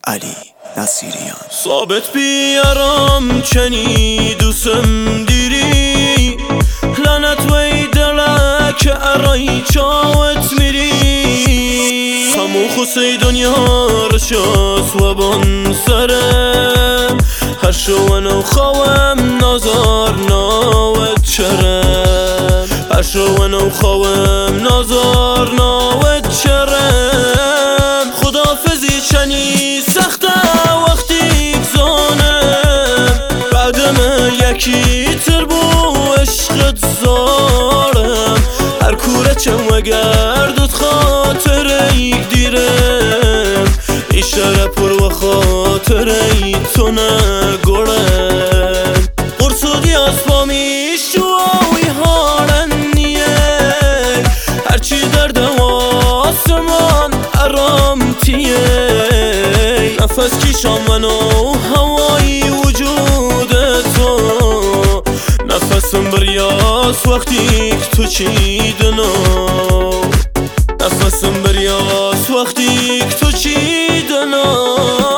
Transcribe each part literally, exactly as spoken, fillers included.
علی نصیریان. ثابت بیارم چنی دوسم دیری لعنت وی دلک که ارای چاوت میری همو خوصی دنیا رشاس و بان سرم هر شو نو خوام نازار ناوت چرم هر شو نو خوام نازار ناوت چرم خدافزی چنی سخته وقتی زانم بعدم یکی تر بو عشقت زارم هر کوره چم و گردت خاطر یک دیرم ایشاره پر و خاطر ای تو نگرم قرصودی از پامیش جوی هارنیه هرچی در دواسمان ارام تیه نفس کشم منو هوای وجود تو نفسم بریاس وقتی تو چیدنو نفسم بریاس وقتی تو چیدنو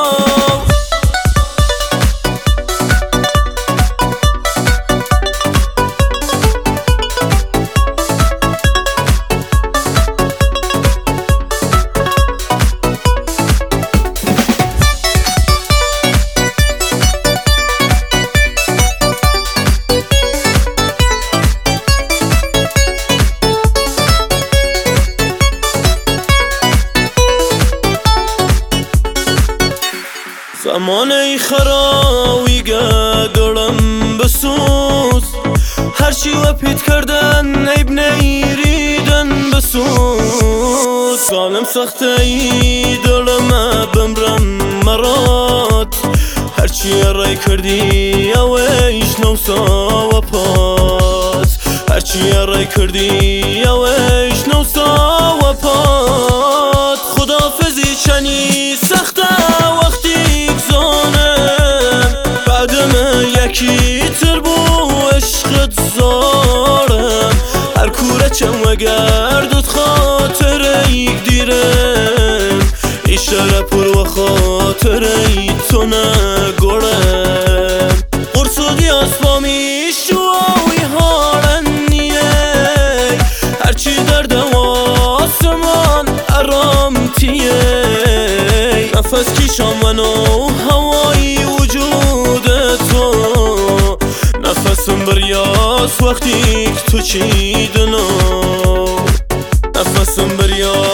زمانه خراوی گدارم بسوز هرچی و پیت کردن عیب نیریدن بسوز سالم سخته ای دارم بمرم مرات هرچی رای کردی اویش نوسا و پاس هرچی رای کردی اویش نوسا و پاس خدافزی چنی سخته یکی تر بو عشقت زارم هر کوره چم و گردت خاطر یک دیرم ایشاره پر و خاطر ای تو نگرم قرصودی از پامیش جوی هارنیه هرچی در دواسمان ارام تیه نفس کشم منو هوای وجود تو نفسم بریاس وقتی تو چیدنو نفسم بریاس